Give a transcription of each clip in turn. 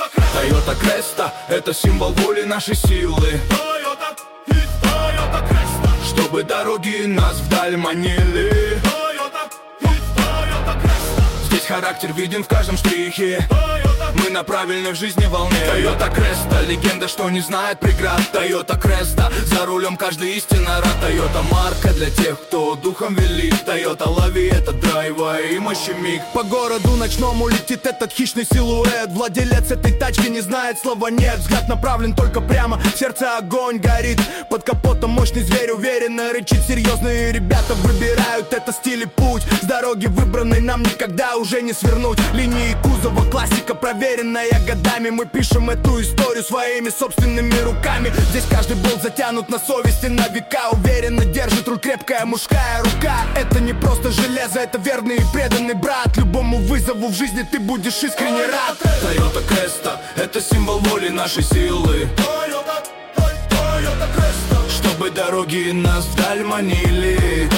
Toyota Cresta — это символ воли нашей силы. Чтобы дороги нас вдаль манили. Здесь характер виден в каждом штрихе. Мы на правильной в жизни волне. Toyota Cresta — легенда, что не знает преград. Toyota Cresta — за рулем каждый истинно рад. Toyota — марка для тех, кто духом велик. Toyota, лови этот драйва и мощи миг. По городу ночному летит этот хищный силуэт. Владелец этой тачки не знает слова нет. Взгляд направлен только прямо, в сердце огонь горит. Под капотом мощный зверь уверенно рычит. Серьезные ребята выбирают это стиль и путь. С дороги выбранной нам никогда уже не свернуть. Линии кузова классика, проверенная годами. Мы пишем эту историю своими собственными руками. Здесь каждый болт затянут на совести на века. Уверенно держит руль крепкая мужская рука. Это не просто железо, это верный и преданный брат. Любому вызову в жизни ты будешь искренне рад. Toyota Cresta — это символ воли нашей силы. Чтобы дороги нас вдаль манили.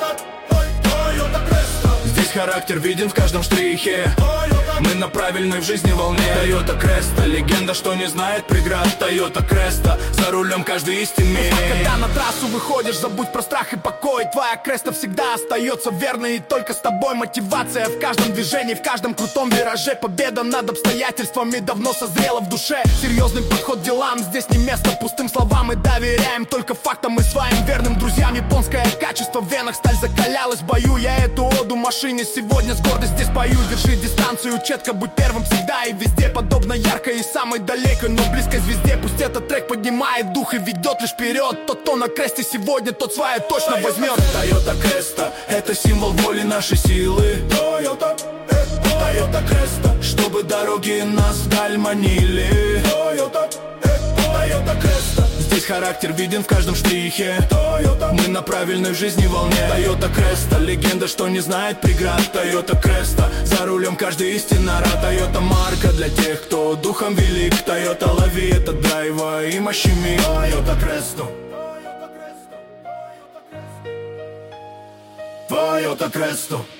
Здесь характер виден в каждом штрихе. Мы на правильной в жизни волне. Toyota Cresta — легенда, что не знает преград. Toyota Cresta — за рулем каждый истинный. Когда на трассу выходишь, забудь про страх и покой. Твоя Креста всегда остается верной, и только с тобой мотивация в каждом движении, в каждом крутом вираже. Победа над обстоятельствами давно созрела в душе. Серьезный подход к делам, здесь не место пустым словам. Мы доверяем только фактам и своим верным друзьям. Японское качество в венах, сталь закалялась в бою. Я эту оду машине сегодня с гордостью здесь пою. Держи дистанцию четко, будь первым всегда и везде. Подобно яркой и самой далекой, но близкой звезде. Пусть этот трек поднимает дух и ведет лишь вперед. Тот, кто на кресте сегодня, тот свое точно возьмет. Toyota Cresta — это символ воли нашей силы. Toyota Cresta — чтобы дороги нас вдаль манили. Toyota Cresta — здесь характер виден в каждом штрихе. Мы на правильной в жизни волне. Toyota Cresta — легенда, что не знает преград. Toyota Cresta — за рулем каждый истинно рад. Toyota — марка для тех, кто духом велик. Toyota, лови этот драйва и мощи миг. Toyota Cresta. Toyota Cresta.